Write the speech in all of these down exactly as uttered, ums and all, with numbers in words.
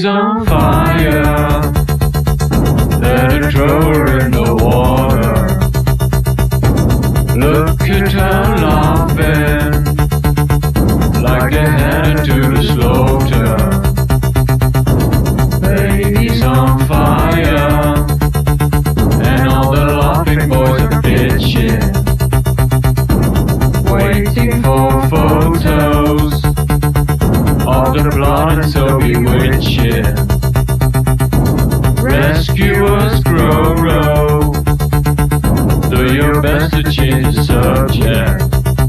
on fire. Let her throw her in the water. Look at her laughing, like they're headed to the slaughter. Baby's on fire, and all the laughing boys are bitching, waiting for photos of the blood and so bewitching. Rescuers grow row, do your best to change the subject.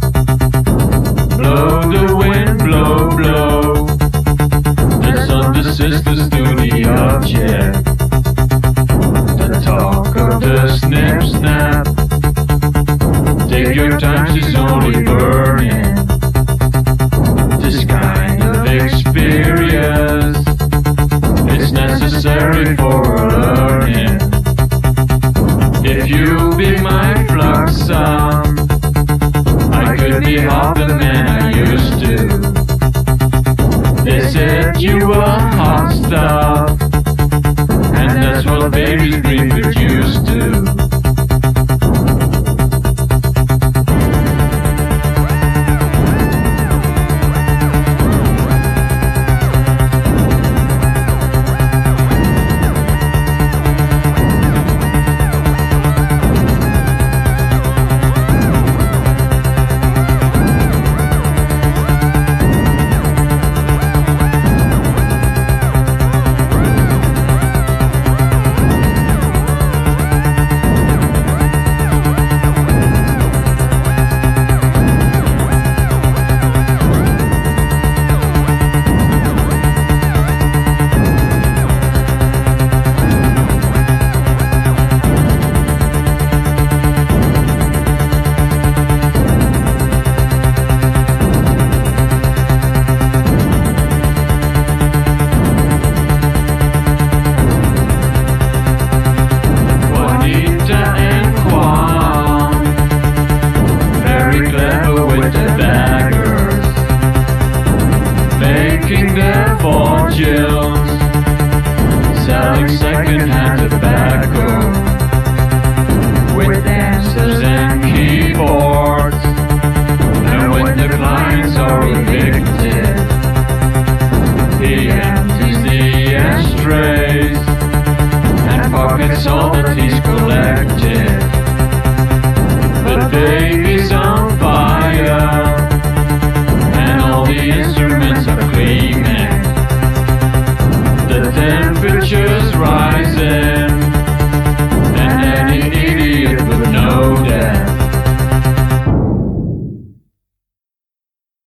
Blow the wind, blow, blow, the sun, the sisters do the object. The talk of the snip snap, take your time, she's only burning. This kind of experience, it's necessary for learning. If you be my flux sum, I could be half the man I used to. They said you were hot stuff, and that's what babies reproduce to. Making their fortunes, selling second-hand tobacco, with dancers and keyboards, and when the clients are evicted, he empties the ashtrays and pockets all that he's collected. The baby's on fire, and all the instruments are gleaming. The temperature's rising.